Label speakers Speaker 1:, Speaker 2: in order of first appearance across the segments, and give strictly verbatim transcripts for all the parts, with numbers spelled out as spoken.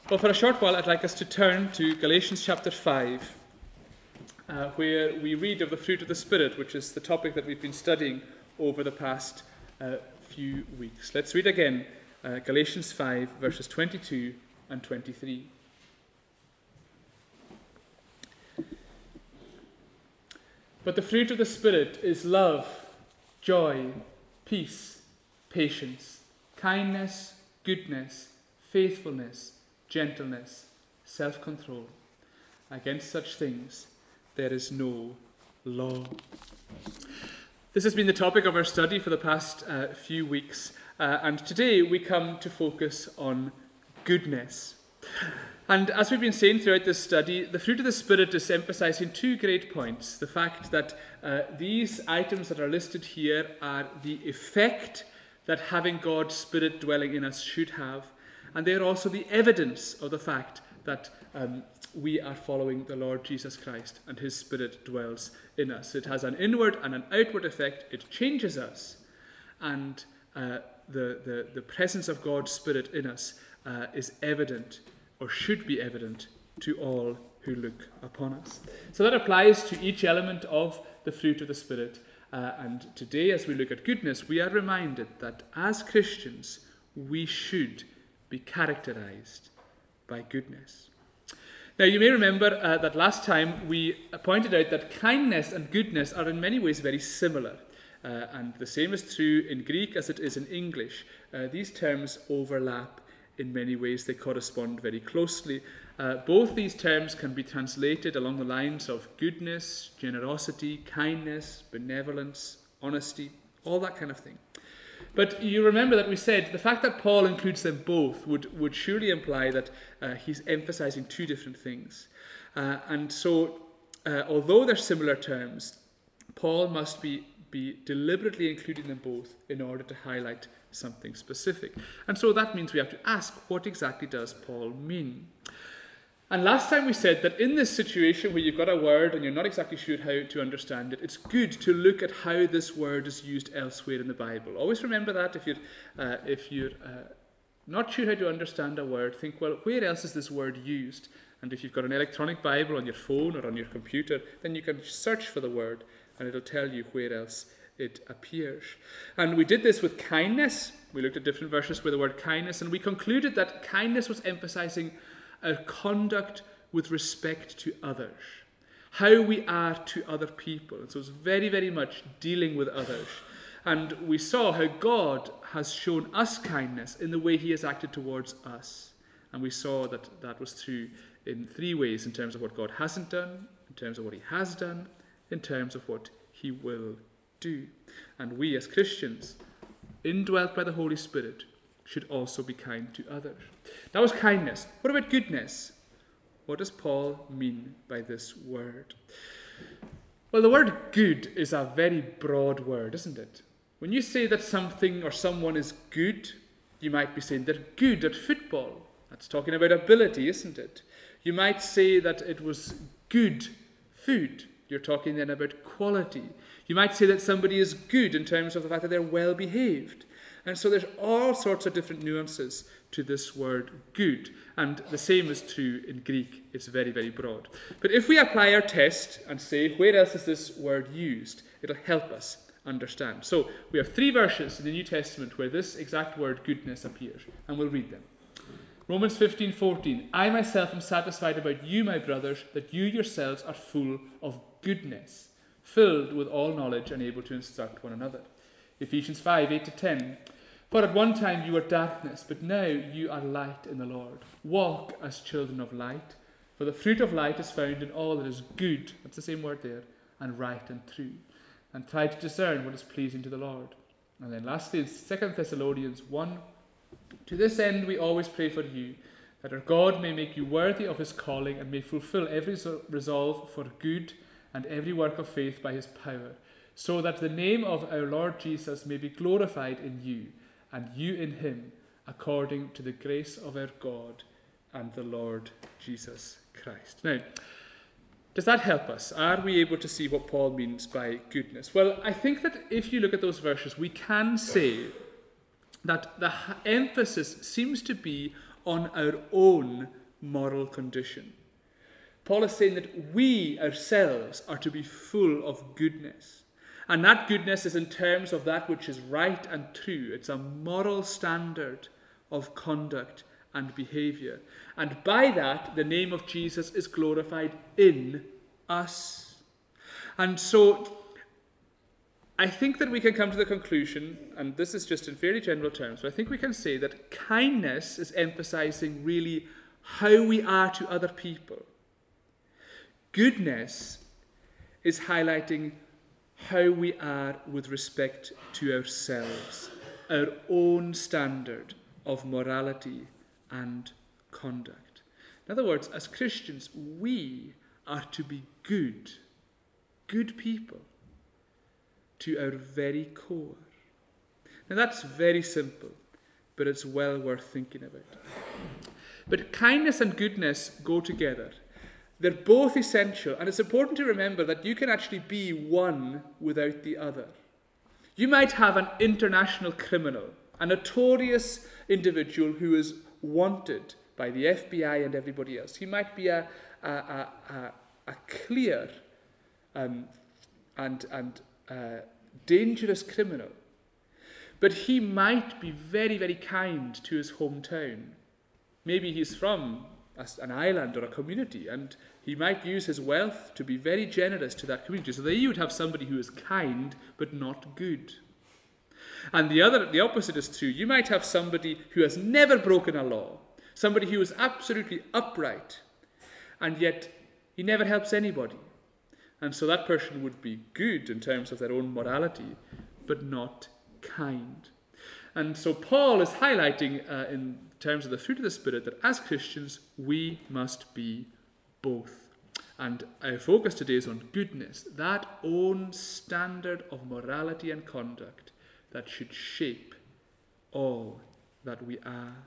Speaker 1: Well, for a short while, I'd like us to turn to Galatians chapter five, uh, where we read of the fruit of the Spirit, which is the topic that we've been studying over the past uh, few weeks. Let's read again uh, Galatians five, verses twenty-two and twenty-three. But the fruit of the Spirit is love, joy, peace, patience, kindness, goodness, faithfulness, gentleness, self-control. Against such things there is no law. This has been the topic of our study for the past uh, few weeks, uh, and today we come to focus on goodness. And as we've been saying throughout this study, the fruit of the Spirit is emphasizing two great points. The fact that uh, these items that are listed here are the effect that having God's Spirit dwelling in us should have, and they are also the evidence of the fact that um, we are following the Lord Jesus Christ and his Spirit dwells in us. It has an inward and an outward effect. It changes us, and uh, the, the, the presence of God's Spirit in us uh, is evident, or should be evident, to all who look upon us. So that applies to each element of the fruit of the Spirit. Uh, and today, as we look at goodness, we are reminded that as Christians, we should be characterized by goodness. Now, you may remember uh, that last time we pointed out that kindness and goodness are in many ways very similar. Uh, and the same is true in Greek as it is in English. Uh, these terms overlap in many ways. They correspond very closely. Uh, both these terms can be translated along the lines of goodness, generosity, kindness, benevolence, honesty, all that kind of thing. But you remember that we said the fact that Paul includes them both would, would surely imply that uh, he's emphasizing two different things. Uh, and so, uh, although they're similar terms, Paul must be, be deliberately including them both in order to highlight something specific. And so that means we have to ask, what exactly does Paul mean? And last time we said that in this situation where you've got a word and you're not exactly sure how to understand it, it's good to look at how this word is used elsewhere in the Bible. Always remember that if you're, uh, if you're uh, not sure how to understand a word, think, well, where else is this word used? And if you've got an electronic Bible on your phone or on your computer, then you can search for the word and it'll tell you where else it appears. And we did this with kindness. We looked at different verses where the word kindness, and we concluded that kindness was emphasizing our conduct with respect to others, how we are to other people. And so it's very, very much dealing with others. And we saw how God has shown us kindness in the way he has acted towards us. And we saw that that was true in three ways: in terms of what God hasn't done, in terms of what he has done, in terms of what he will do. And we as Christians, indwelt by the Holy Spirit, should also be kind to others. That was kindness. What about goodness? What does Paul mean by this word? Well, the word good is a very broad word, isn't it? When you say that something or someone is good, you might be saying they're good at football. That's talking about ability, isn't it? You might say that it was good food. You're talking then about quality. You might say that somebody is good in terms of the fact that they're well behaved. And so there's all sorts of different nuances to this word good. And the same is true in Greek. It's very, very broad. But if we apply our test and say, where else is this word used? It'll help us understand. So we have three verses in the New Testament where this exact word goodness appears. And we'll read them. Romans fifteen fourteen. I myself am satisfied about you, my brothers, that you yourselves are full of goodness, filled with all knowledge and able to instruct one another. Ephesians five eight to ten. For at one time you were darkness, but now you are light in the Lord. Walk as children of light, for the fruit of light is found in all that is good, that's the same word there, and right and true. And try to discern what is pleasing to the Lord. And then lastly, in Second Thessalonians one, to this end we always pray for you, that our God may make you worthy of his calling and may fulfill every resolve for good and every work of faith by his power, so that the name of our Lord Jesus may be glorified in you, and you in him, according to the grace of our God and the Lord Jesus Christ. Now, does that help us? Are we able to see what Paul means by goodness? Well, I think that if you look at those verses, we can say that the emphasis seems to be on our own moral condition. Paul is saying that we ourselves are to be full of goodness. And that goodness is in terms of that which is right and true. It's a moral standard of conduct and behavior. And by that, the name of Jesus is glorified in us. And so, I think that we can come to the conclusion, and this is just in fairly general terms, but I think we can say that kindness is emphasizing really how we are to other people. Goodness is highlighting how we are with respect to ourselves, our own standard of morality and conduct. In other words, as Christians, we are to be good, good people to our very core. Now that's very simple, but it's well worth thinking about. But kindness and goodness go together. They're both essential, and it's important to remember that you can actually be one without the other. You might have an international criminal, a notorious individual who is wanted by the F B I and everybody else. He might be a, a, a, a, a clear um, and, and uh, dangerous criminal, but he might be very, very kind to his hometown. Maybe he's from an island or a community, and he might use his wealth to be very generous to that community. So there you would have somebody who is kind but not good. And the other, the opposite is true. You might have somebody who has never broken a law, somebody who is absolutely upright, and yet he never helps anybody. And so that person would be good in terms of their own morality, but not kind. And so Paul is highlighting uh, in terms of the fruit of the Spirit that as Christians, we must be both. And our focus today is on goodness, that own standard of morality and conduct that should shape all that we are.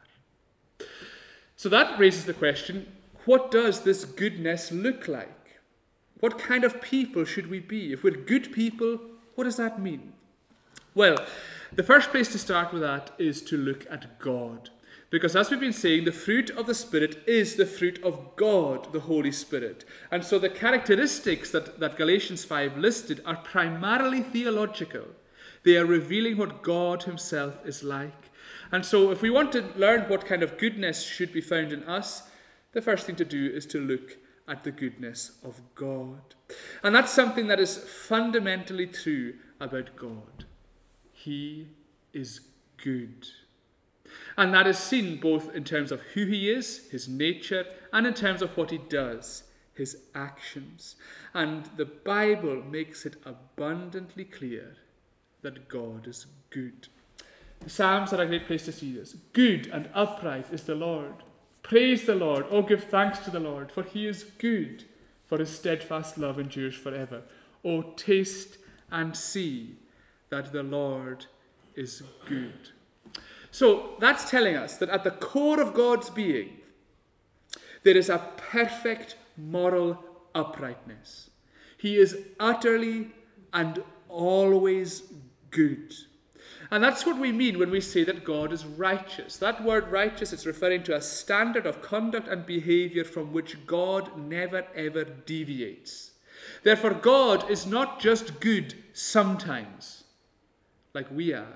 Speaker 1: So that raises the question, what does this goodness look like? What kind of people should we be? If we're good people, what does that mean? Well, the first place to start with that is to look at God. Because as we've been saying, the fruit of the Spirit is the fruit of God, the Holy Spirit. And so the characteristics that, that Galatians five listed are primarily theological. They are revealing what God himself is like. And so if we want to learn what kind of goodness should be found in us, the first thing to do is to look at the goodness of God. And that's something that is fundamentally true about God. He is good. And that is seen both in terms of who he is, his nature, and in terms of what he does, his actions. And the Bible makes it abundantly clear that God is good. The Psalms are a great place to see this. Good and upright is the Lord. Praise the Lord. Oh, give thanks to the Lord, for he is good, for his steadfast love endures forever. Oh, taste and see that the Lord is good. So that's telling us that at the core of God's being, there is a perfect moral uprightness. He is utterly and always good. And that's what we mean when we say that God is righteous. That word righteous is referring to a standard of conduct and behavior from which God never ever deviates. Therefore, God is not just good sometimes, like we are.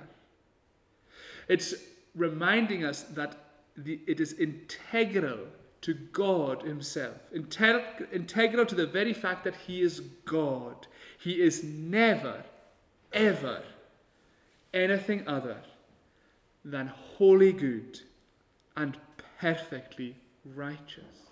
Speaker 1: It's reminding us that the, it is integral to God himself, Integ- integral to the very fact that he is God. He is never, ever anything other than wholly good and perfectly righteous.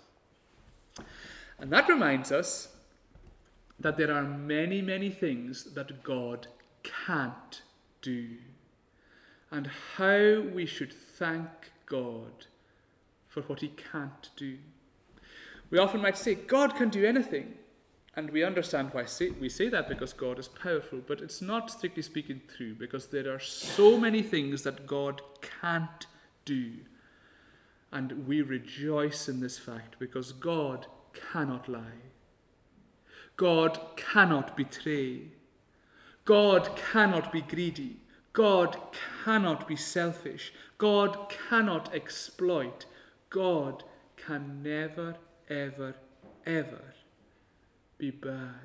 Speaker 1: And that reminds us that there are many, many things that God can't do, and how we should thank God for what he can't do. We often might say, God can do anything. And we understand why we say that, because God is powerful. But it's not, strictly speaking, true, because there are so many things that God can't do. And we rejoice in this fact, because God cannot lie. God cannot betray. God cannot be greedy. God cannot be selfish. God cannot exploit. God can never, ever, ever be bad.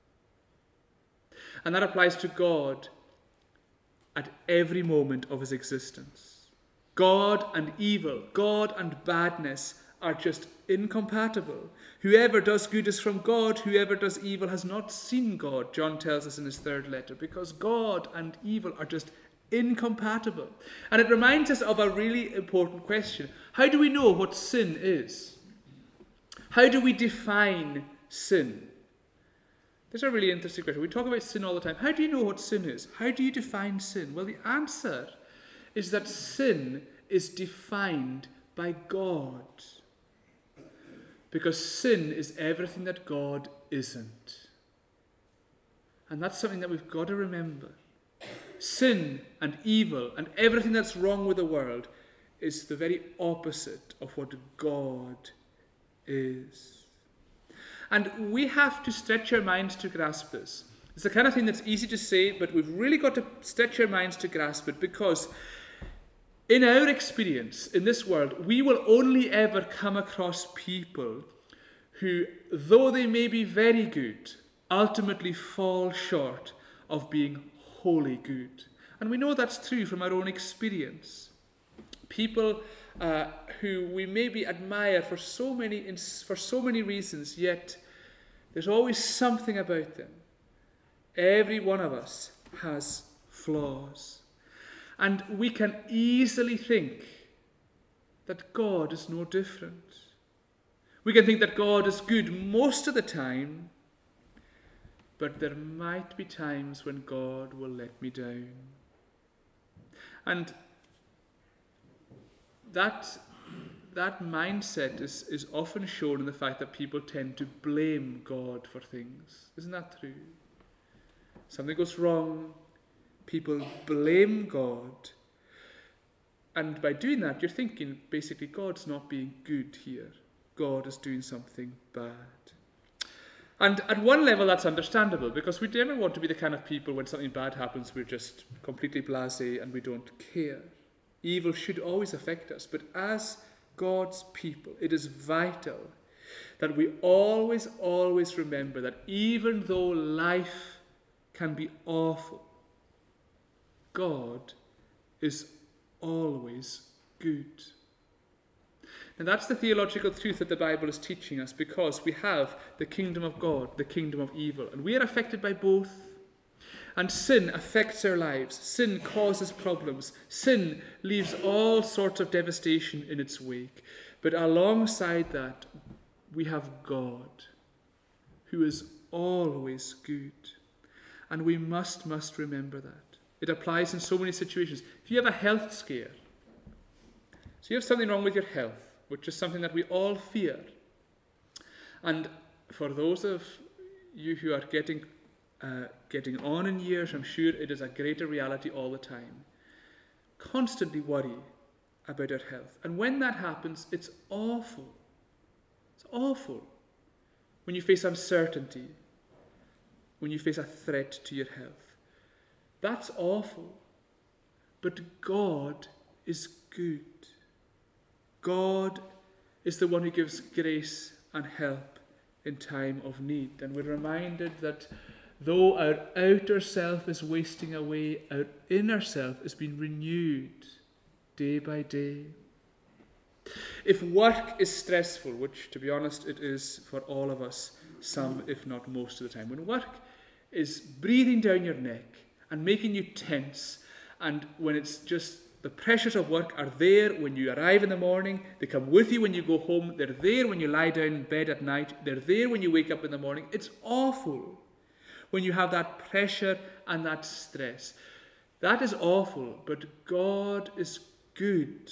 Speaker 1: And that applies to God at every moment of his existence. God and evil, God and badness are just incompatible. Whoever does good is from God, whoever does evil has not seen God, John tells us in his third letter, because God and evil are just incompatible. And it reminds us of a really important question. How do we know what sin is? How do we define sin? This is a really interesting question. We talk about sin all the time. How do you know what sin is? How do you define sin? Well, the answer is that sin is defined by God. Because sin is everything that God isn't. And that's something that we've got to remember. Sin and evil and everything that's wrong with the world is the very opposite of what God is. And we have to stretch our minds to grasp this. It's the kind of thing that's easy to say, but we've really got to stretch our minds to grasp it, because in our experience in this world, we will only ever come across people who, though they may be very good, ultimately fall short of being wholly good. And we know that's true from our own experience. People uh, who we maybe admire for so many for so many reasons, yet there's always something about them. Every one of us has flaws. And we can easily think that God is no different. We can think that God is good most of the time, but there might be times when God will let me down. And that, that mindset is, is often shown in the fact that people tend to blame God for things. Isn't that true? Something goes wrong, people blame God. And by doing that, you're thinking, basically, God's not being good here. God is doing something bad. And at one level, that's understandable, because we never want to be the kind of people when something bad happens, we're just completely blasé and we don't care. Evil should always affect us. But as God's people, it is vital that we always, always remember that even though life can be awful, God is always good. And that's the theological truth that the Bible is teaching us, because we have the kingdom of God, the kingdom of evil, and we are affected by both. And sin affects our lives. Sin causes problems. Sin leaves all sorts of devastation in its wake. But alongside that, we have God, who is always good. And we must, must remember that. It applies in so many situations. If you have a health scare, so you have something wrong with your health, which is something that we all fear. And for those of you who are getting uh, getting on in years, I'm sure it is a greater reality all the time. Constantly worry about our health. And when that happens, it's awful. It's awful. When you face uncertainty, when you face a threat to your health. That's awful. But God is good. God is the one who gives grace and help in time of need. And we're reminded that though our outer self is wasting away, our inner self is being renewed day by day. If work is stressful, which to be honest it is for all of us, some if not most of the time, when work is breathing down your neck and making you tense, and when it's just the pressures of work are there when you arrive in the morning, they come with you when you go home, they're there when you lie down in bed at night, they're there when you wake up in the morning. It's awful when you have that pressure and that stress. That is awful, but God is good.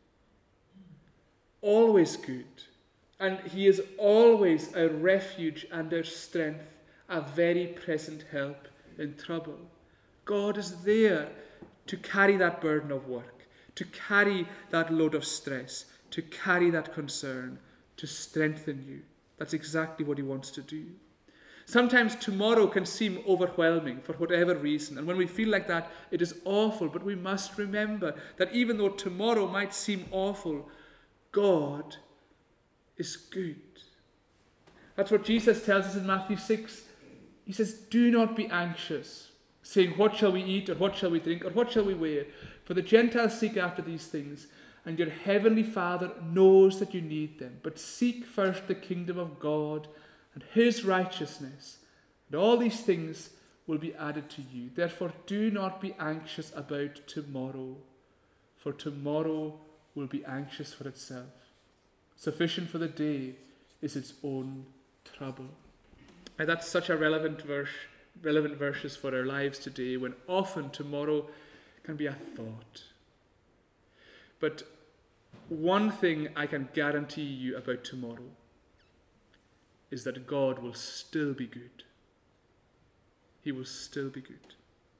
Speaker 1: Always good. And he is always our refuge and our strength, a very present help in trouble. God is there to carry that burden of work, to carry that load of stress, to carry that concern, to strengthen you. That's exactly what he wants to do. Sometimes tomorrow can seem overwhelming for whatever reason, and when we feel like that, it is awful, but we must remember that even though tomorrow might seem awful, God is good. That's what Jesus tells us in Matthew six. He says, do not be anxious, saying, what shall we eat, or what shall we drink, or what shall we wear? For the Gentiles seek after these things, and your heavenly Father knows that you need them. But seek first the kingdom of God and his righteousness, and all these things will be added to you. Therefore, do not be anxious about tomorrow, for tomorrow will be anxious for itself. Sufficient for the day is its own trouble. And that's such a relevant verse, relevant verses for our lives today, when often tomorrow can be a thought. But one thing I can guarantee you about tomorrow is that God will still be good. He will still be good.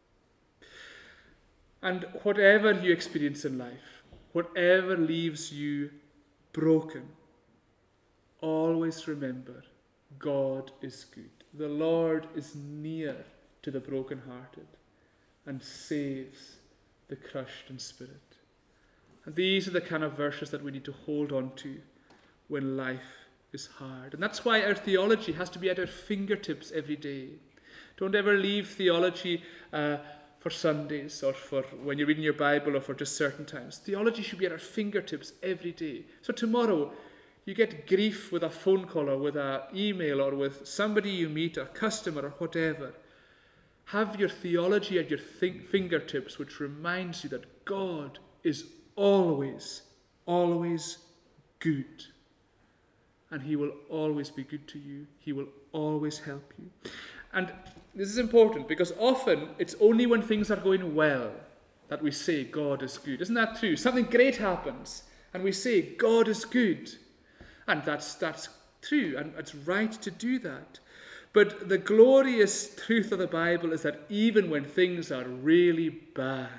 Speaker 1: And whatever you experience in life, whatever leaves you broken, always remember, God is good. The Lord is near to the brokenhearted and saves the crushed in spirit. And these are the kind of verses that we need to hold on to when life is hard. And that's why our theology has to be at our fingertips every day. Don't ever leave theology uh, for Sundays or for when you're reading your Bible or for just certain times. Theology should be at our fingertips every day. So tomorrow, you get grief with a phone call or with an email or with somebody you meet, a customer or whatever. Have your theology at your think- fingertips, which reminds you that God is always, always good. And he will always be good to you. He will always help you. And this is important because often it's only when things are going well that we say God is good. Isn't that true? Something great happens and we say God is good. And that's that's true, and it's right to do that. But the glorious truth of the Bible is that even when things are really bad,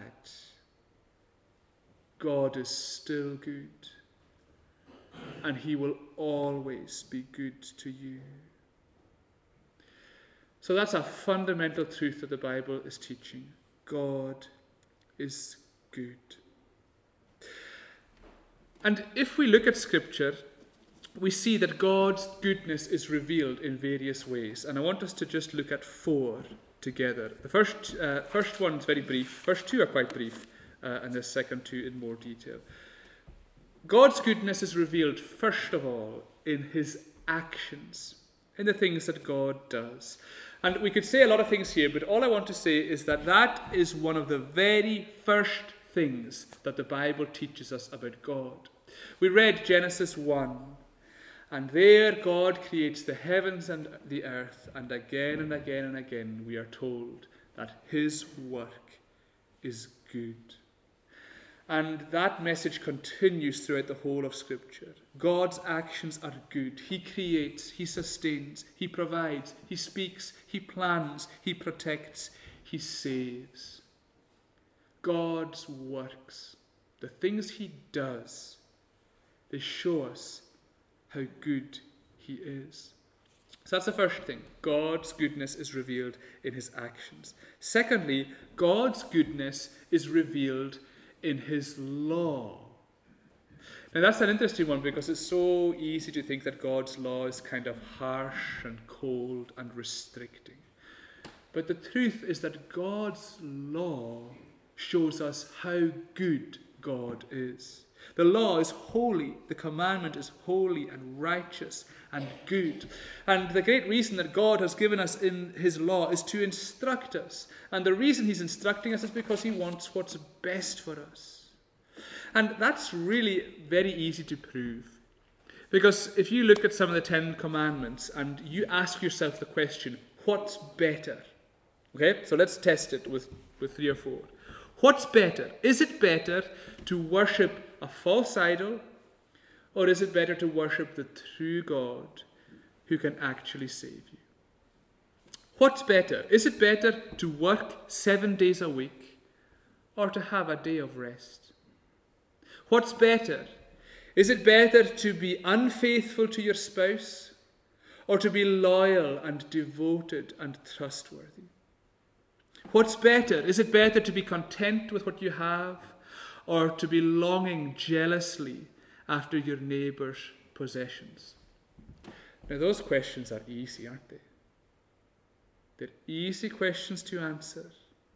Speaker 1: God is still good. And he will always be good to you. So that's a fundamental truth that the Bible is teaching. God is good. And if we look at Scripture, we see that God's goodness is revealed in various ways. And I want us to just look at four together. The first, uh, first one is very brief. First two are quite brief, uh, and the second two in more detail. God's goodness is revealed, first of all, in his actions, in the things that God does. And we could say a lot of things here, but all I want to say is that that is one of the very first things that the Bible teaches us about God. We read Genesis one. And there God creates the heavens and the earth, and again and again and again we are told that his work is good. And that message continues throughout the whole of Scripture. God's actions are good. He creates, he sustains, he provides, he speaks, he plans, he protects, he saves. God's works, the things he does, they show us how good he is. So that's the first thing. God's goodness is revealed in his actions. Secondly, God's goodness is revealed in his law. Now that's an interesting one because it's so easy to think that God's law is kind of harsh and cold and restricting. But the truth is that God's law shows us how good God is. The law is holy, the commandment is holy and righteous and good. And the great reason that God has given us in his law is to instruct us. And the reason he's instructing us is because he wants what's best for us. And that's really very easy to prove. Because if you look at some of the Ten Commandments and you ask yourself the question, what's better? Okay, so let's test it with, with three or four. What's better? Is it better to worship a false idol, or is it better to worship the true God who can actually save you? What's better? Is it better to work seven days a week, or to have a day of rest? What's better? Is it better to be unfaithful to your spouse, or to be loyal and devoted and trustworthy? What's better? Is it better to be content with what you have, or to be longing jealously after your neighbour's possessions? Now, those questions are easy, aren't they? They're easy questions to answer.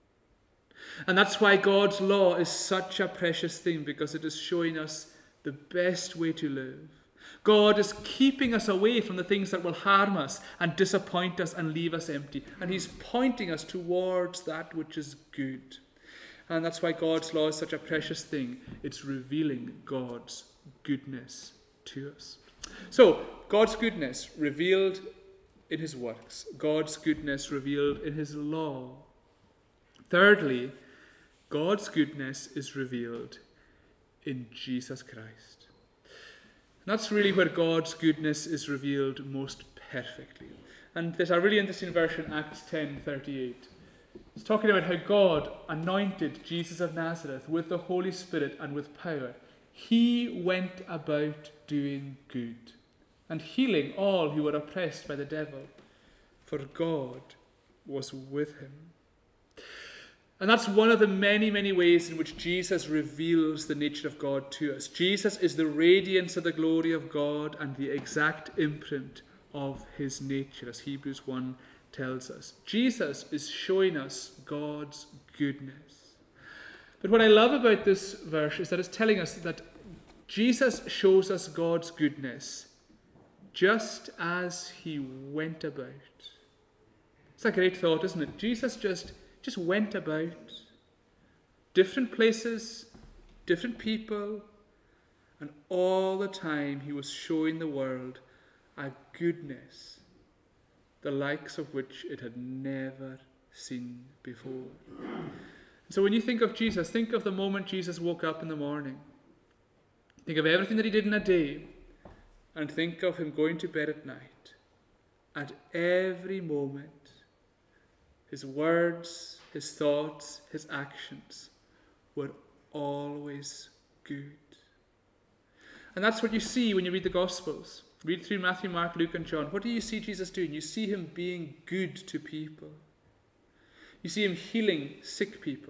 Speaker 1: And that's why God's law is such a precious thing, because it is showing us the best way to live. God is keeping us away from the things that will harm us and disappoint us and leave us empty. And he's pointing us towards that which is good. And that's why God's law is such a precious thing. It's revealing God's goodness to us. So, God's goodness revealed in his works. God's goodness revealed in his law. Thirdly, God's goodness is revealed in Jesus Christ. And that's really where God's goodness is revealed most perfectly. And there's a really interesting verse in Acts ten thirty-eight. It's talking about how God anointed Jesus of Nazareth with the Holy Spirit and with power. He went about doing good and healing all who were oppressed by the devil, for God was with him. And that's one of the many, many ways in which Jesus reveals the nature of God to us. Jesus is the radiance of the glory of God and the exact imprint of his nature, as Hebrews one tells us. Jesus is showing us God's goodness. But what I love about this verse is that it's telling us that Jesus shows us God's goodness just as he went about. It's a great thought, isn't it? Jesus just, just went about different places, different people, and all the time he was showing the world a goodness the likes of which it had never seen before. So when you think of Jesus, think of the moment Jesus woke up in the morning. Think of everything that he did in a day, and think of him going to bed at night. At every moment, his words, his thoughts, his actions were always good. And that's what you see when you read the Gospels. Read through Matthew, Mark, Luke, and John. What do you see Jesus doing? You see him being good to people. You see him healing sick people.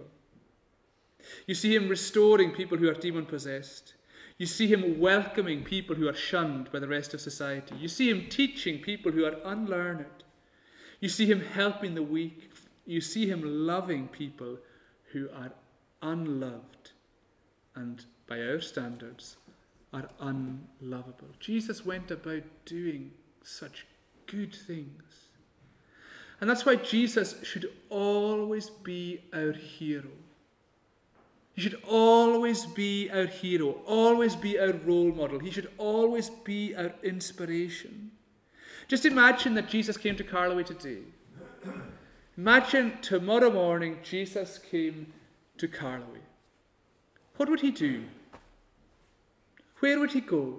Speaker 1: You see him restoring people who are demon-possessed. You see him welcoming people who are shunned by the rest of society. You see him teaching people who are unlearned. You see him helping the weak. You see him loving people who are unloved and, by our standards, are unlovable. Jesus went about doing such good things. And that's why Jesus should always be our hero. He should always be our hero, always be our role model. He should always be our inspiration. Just imagine that Jesus came to Carloway today. Imagine tomorrow morning Jesus came to Carloway. What would he do? Where would he go?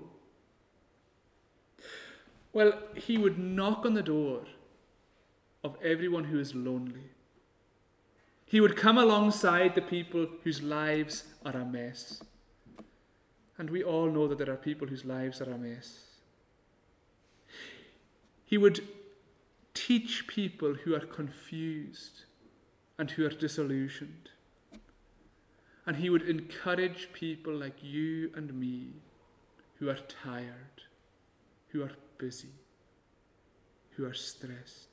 Speaker 1: Well, he would knock on the door of everyone who is lonely. He would come alongside the people whose lives are a mess. And we all know that there are people whose lives are a mess. He would teach people who are confused and who are disillusioned. And he would encourage people like you and me who are tired, who are busy, who are stressed.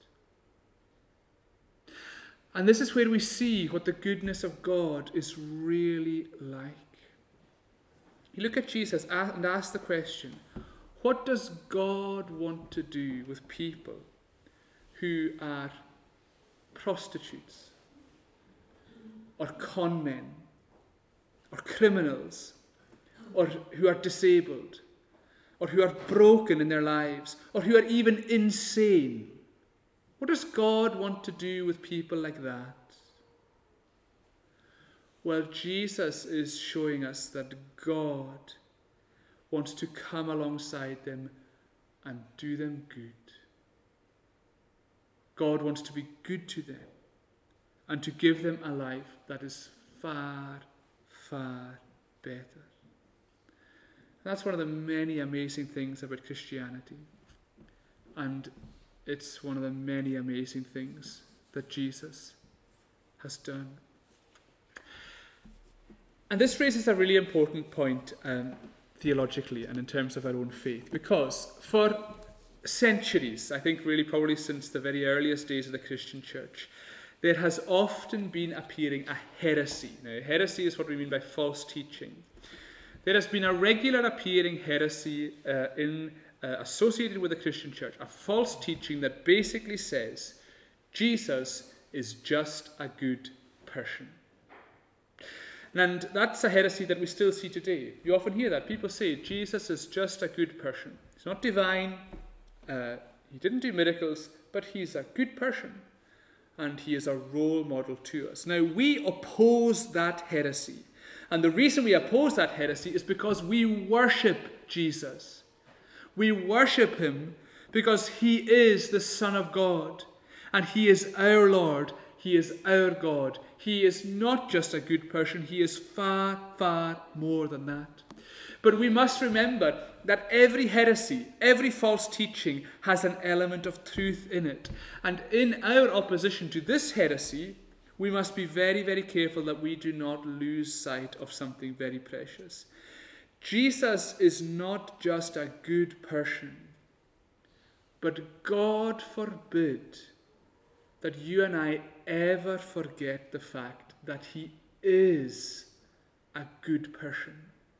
Speaker 1: And this is where we see what the goodness of God is really like. You look at Jesus and ask the question, what does God want to do with people who are prostitutes or con men or criminals or who are disabled or who are broken in their lives or who are even insane? What does God want to do with people like that? Well, Jesus is showing us that God wants to come alongside them and do them good. God wants to be good to them and to give them a life that is far, far better. And that's one of the many amazing things about Christianity. And it's one of the many amazing things that Jesus has done. And this raises a really important point um, theologically and in terms of our own faith. Because for centuries, I think really probably since the very earliest days of the Christian church, there has often been appearing a heresy. Now, heresy is what we mean by false teaching. There has been a regular appearing heresy uh, in uh, associated with the Christian church, a false teaching that basically says Jesus is just a good person. And that's a heresy that we still see today. You often hear that. People say Jesus is just a good person. He's not divine. Uh, he didn't do miracles, but he's a good person. And he is a role model to us. Now, we oppose that heresy. And the reason we oppose that heresy is because we worship Jesus. We worship him because he is the Son of God. And he is our Lord. He is our God. He is not just a good person. He is far, far more than that. But we must remember that every heresy, every false teaching has an element of truth in it. And in our opposition to this heresy, we must be very, very careful that we do not lose sight of something very precious. Jesus is not just a good person, but God forbid that you and I ever forget the fact that he is a good person.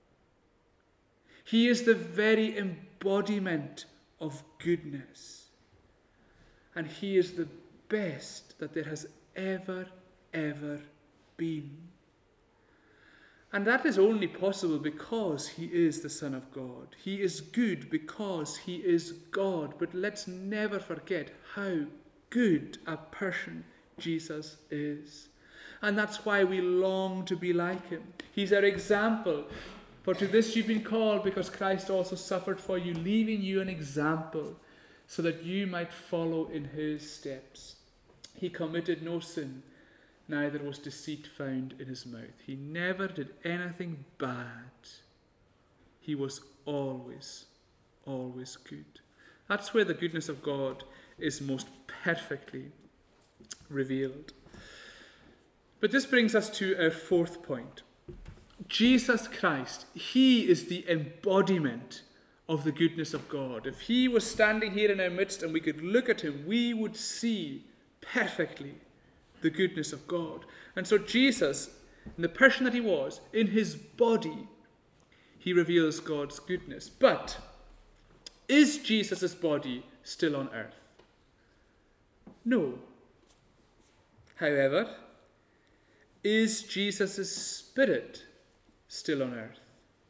Speaker 1: He is the very embodiment of goodness. And he is the best that there has ever, ever been. And that is only possible because he is the Son of God. He is good because he is God. But let's never forget how good a person Jesus is. And that's why we long to be like him. He's our example. For to this you've been called, because Christ also suffered for you, leaving you an example, so that you might follow in his steps. He committed no sin, neither was deceit found in his mouth. He never did anything bad. He was always, always good. That's where the goodness of God is most perfectly revealed. But this brings us to our fourth point. Jesus Christ, he is the embodiment of the goodness of God. If he was standing here in our midst and we could look at him, we would see perfectly the goodness of God. And so Jesus, in the person that he was, in his body, he reveals God's goodness. But is Jesus' body still on earth? No. However, is Jesus' spirit still on earth?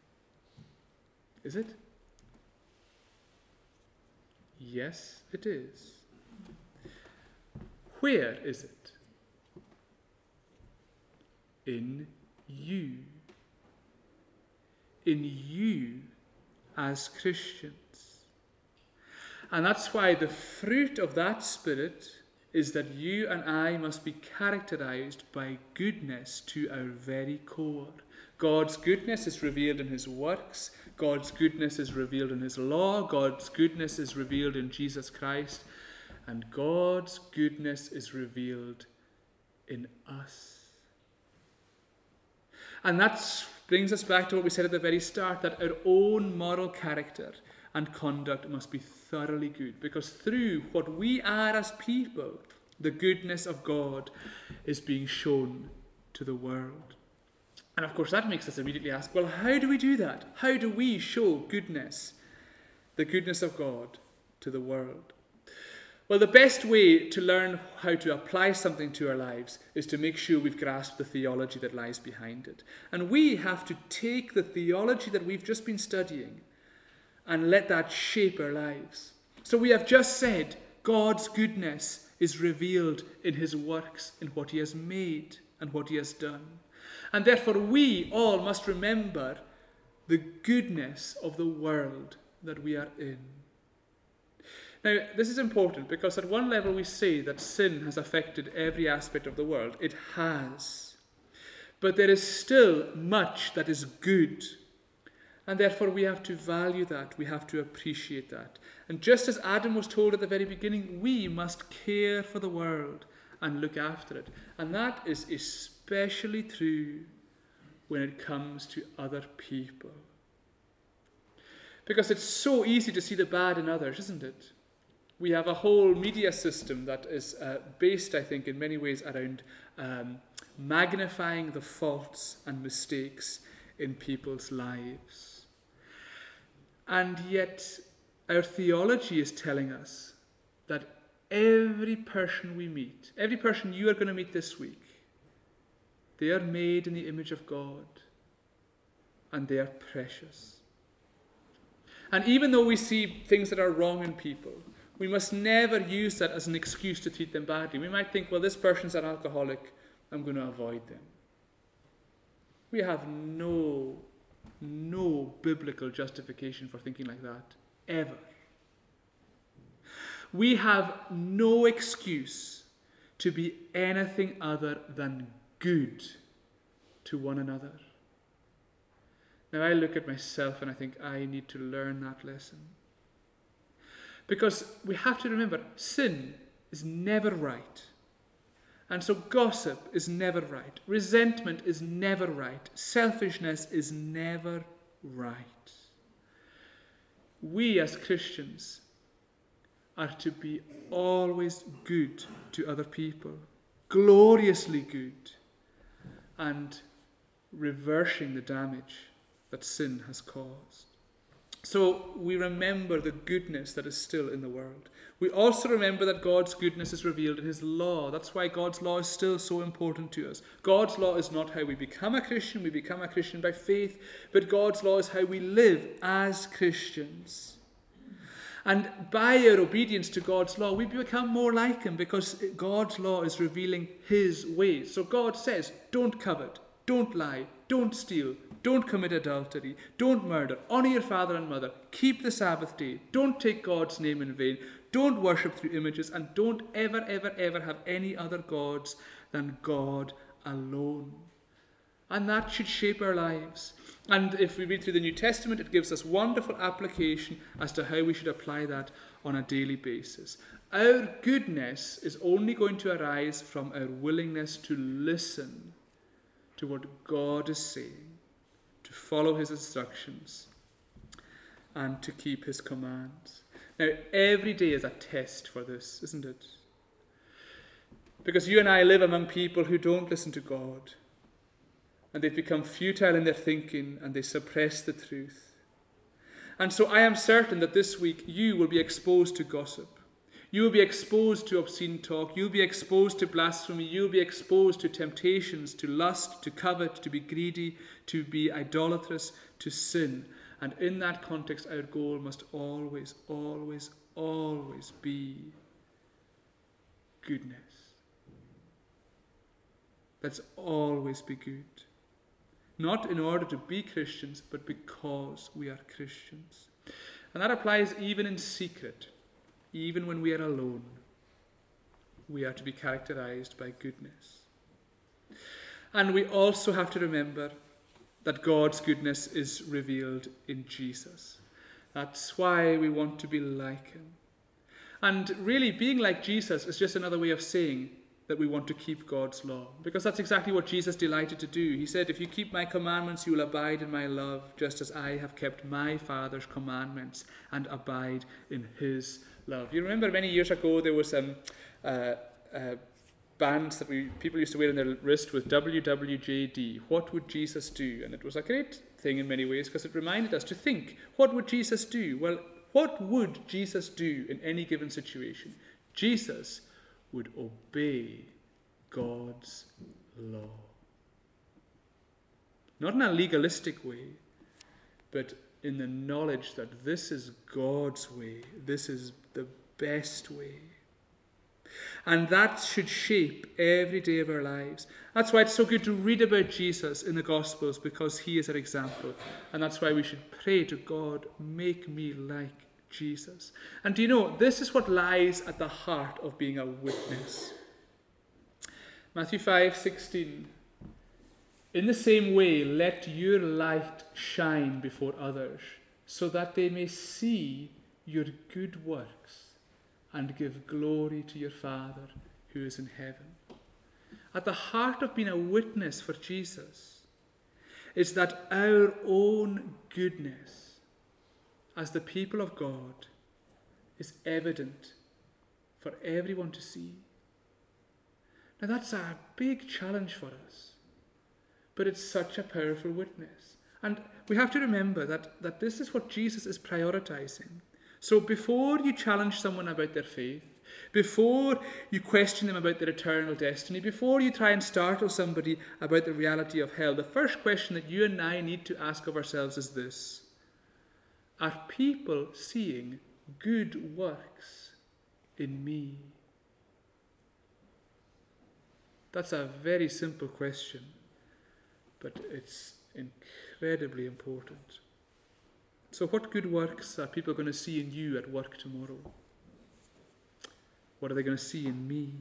Speaker 1: Is it? Yes, it is. Where is it? In you. In you as Christians. And that's why the fruit of that Spirit is that you and I must be characterized by goodness to our very core. God's goodness is revealed in his works. God's goodness is revealed in his law. God's goodness is revealed in Jesus Christ. And God's goodness is revealed in us. And that brings us back to what we said at the very start, that our own moral character and conduct must be thoroughly good. Because through what we are as people, the goodness of God is being shown to the world. And of course that makes us immediately ask, well, how do we do that? How do we show goodness, the goodness of God, to the world? Well, the best way to learn how to apply something to our lives is to make sure we've grasped the theology that lies behind it. And we have to take the theology that we've just been studying and let that shape our lives. So we have just said God's goodness is revealed in his works, in what he has made and what he has done. And therefore we all must remember the goodness of the world that we are in. Now, this is important because at one level we say that sin has affected every aspect of the world. It has. But there is still much that is good. And therefore we have to value that. We have to appreciate that. And just as Adam was told at the very beginning, we must care for the world and look after it. And that is especially true when it comes to other people. Because it's so easy to see the bad in others, isn't it? We have a whole media system that is uh, based, I think, in many ways around um, magnifying the faults and mistakes in people's lives. And yet, our theology is telling us that every person we meet, every person you are going to meet this week, they are made in the image of God, and they are precious. And even though we see things that are wrong in people, we must never use that as an excuse to treat them badly. We might think, well, this person's an alcoholic, I'm going to avoid them. We have no, no biblical justification for thinking like that, ever. We have no excuse to be anything other than good to one another. Now, I look at myself and I think I need to learn that lesson. Because we have to remember, sin is never right. And so gossip is never right. Resentment is never right. Selfishness is never right. We as Christians are to be always good to other people, gloriously good, and reversing the damage that sin has caused. So we remember the goodness that is still in the world. We also remember that God's goodness is revealed in his law. That's why God's law is still so important to us. God's law is not how we become a Christian. We become a Christian by faith. But God's law is how we live as Christians. And by our obedience to God's law, we become more like him, because God's law is revealing his ways. So God says, don't covet, don't lie, don't steal, don't commit adultery, don't murder, honor your father and mother, keep the Sabbath day, don't take God's name in vain, don't worship through images, and don't ever, ever, ever have any other gods than God alone. And that should shape our lives. And if we read through the New Testament, it gives us wonderful application as to how we should apply that on a daily basis. Our goodness is only going to arise from our willingness to listen to what God is saying, to follow his instructions, and to keep his commands. Now, every day is a test for this, isn't it? Because you and I live among people who don't listen to God, and they've become futile in their thinking, and they suppress the truth. And so I am certain that this week you will be exposed to gossip. You will be exposed to obscene talk. You'll be exposed to blasphemy. You'll be exposed to temptations, to lust, to covet, to be greedy, to be idolatrous, to sin. And in that context, our goal must always, always, always be goodness. Let's always be good. Not in order to be Christians, but because we are Christians. And that applies even in secret. Even when we are alone, we are to be characterized by goodness. And we also have to remember that God's goodness is revealed in Jesus. That's why we want to be like him. And really, being like Jesus is just another way of saying that we want to keep God's law. Because that's exactly what Jesus delighted to do. He said, if you keep my commandments, you will abide in my love, just as I have kept my Father's commandments and abide in his love. You remember many years ago there was um, uh, uh, bands that we people used to wear on their wrist with W W J D. What would Jesus do? And it was a great thing in many ways because it reminded us to think, what would Jesus do? Well, what would Jesus do in any given situation? Jesus would obey God's law. Not in a legalistic way, but in the knowledge that this is God's way, this is the best way. And that should shape every day of our lives. That's why it's so good to read about Jesus in the Gospels, because he is our example. And that's why we should pray to God, make me like Jesus. And do you know, this is what lies at the heart of being a witness. Matthew five sixteen. In the same way, let your light shine before others, so that they may see your good works and give glory to your Father who is in heaven. At the heart of being a witness for Jesus is that our own goodness as the people of God is evident for everyone to see. Now that's a big challenge for us, but it's such a powerful witness. And we have to remember that, that this is what Jesus is prioritizing. So before you challenge someone about their faith, before you question them about their eternal destiny, before you try and startle somebody about the reality of hell, the first question that you and I need to ask of ourselves is this: are people seeing good works in me? That's a very simple question, but it's incredibly important. So what good works are people going to see in you at work tomorrow? What are they going to see in me?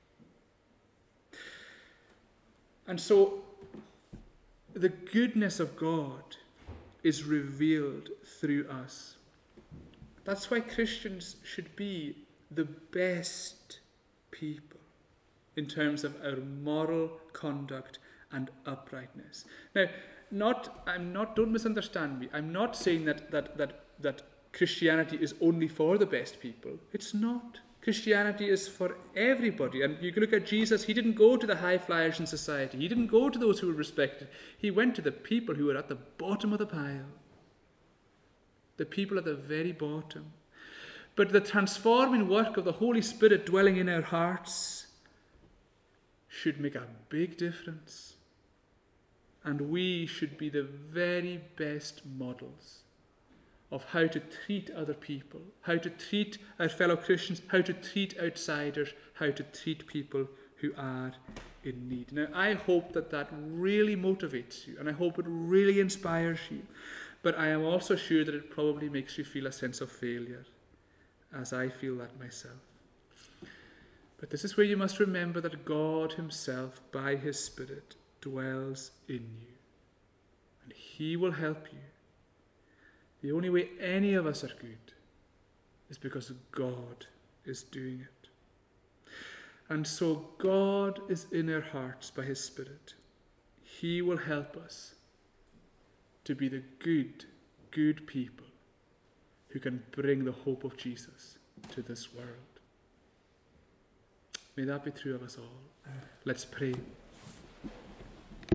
Speaker 1: And so the goodness of God is revealed through us. That's why Christians should be the best people in terms of our moral conduct and uprightness. Now, not I'm not don't misunderstand me. I'm not saying that that that that Christianity is only for the best people. It's not. Christianity is for everybody. And you can look at Jesus. He didn't go to the high flyers in society. He didn't go to those who were respected. He went to the people who were at the bottom of the pile. The people at the very bottom. But the transforming work of the Holy Spirit dwelling in our hearts should make a big difference. And we should be the very best models of how to treat other people, how to treat our fellow Christians, how to treat outsiders, how to treat people who are in need. Now, I hope that that really motivates you, and I hope it really inspires you. But I am also sure that it probably makes you feel a sense of failure, as I feel that myself. But this is where you must remember that God himself, by his Spirit, dwells in you. And he will help you. The only way any of us are good is because God is doing it. And so God is in our hearts by his Spirit. He will help us to be the good, good people who can bring the hope of Jesus to this world. May that be true of us all. Let's pray.